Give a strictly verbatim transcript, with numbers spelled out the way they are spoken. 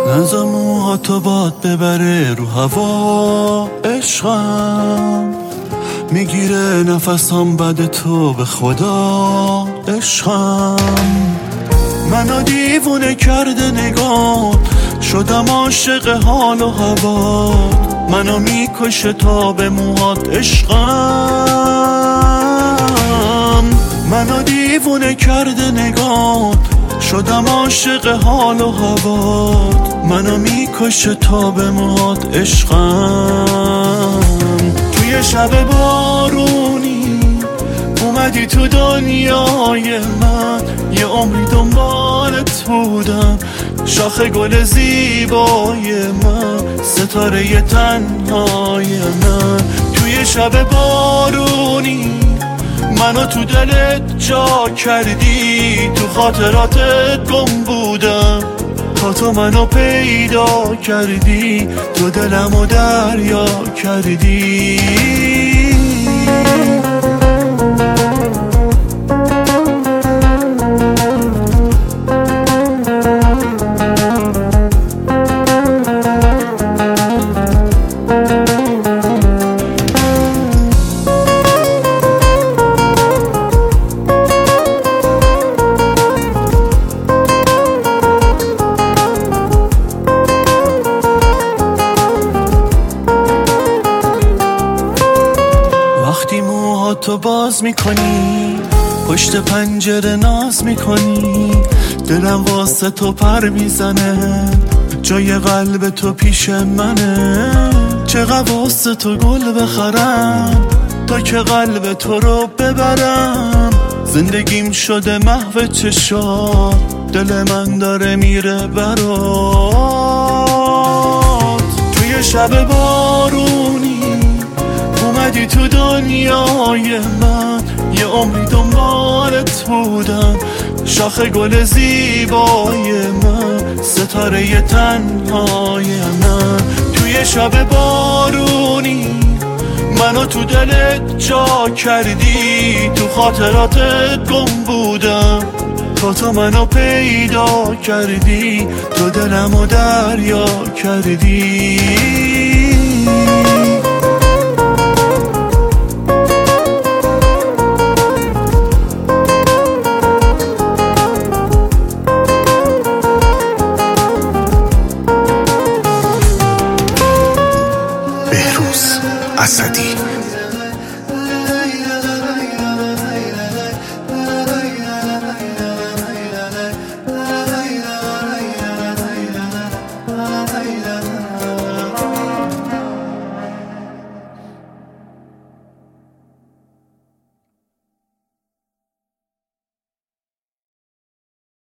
نزا موهاتو باد ببره رو هوا، عشقم میگیره نفسام بده تو به خدا، عشقم منو دیوونه کرده نگات، شدم عاشق حال و هوات، منو میکشه تا به موهات، عشقم منو دیوونه کرده نگات، شدم عاشق حال و هوات، منو میکشه تا به موهات، عشقم توی شب بارونی اومدی تو دنیای من، یه عمری دنبالت بودم، شاخه گل زیبای من، ستاره تنهای من. توی شب بارونی منو تو دلت جا کردی، تو خاطراتت گم بودم تا تو منو پیدا کردی، تو دلمو دریا کردی. وقتی موهاتو باز میکنی، پشت پنجره ناز میکنی، دلم واسه تو پر میزنه، جای قلب تو پیش منه، چقدر واسه تو گل بخرم تا که قلب تو رو ببرم، زندگیم شده محو چشات، دل من داره میره برات. توی شب بارونی اومدی تو دنیای من، یه عمری دنبالت بودم، شاخه گل زیبای من، ستاره تنهای من. توی شب بارونی منو تو دلت جا کردی، تو خاطراتت گم بودم تا تو منو پیدا کردی، تو دلمو دریا کردی. بهروز اسدی.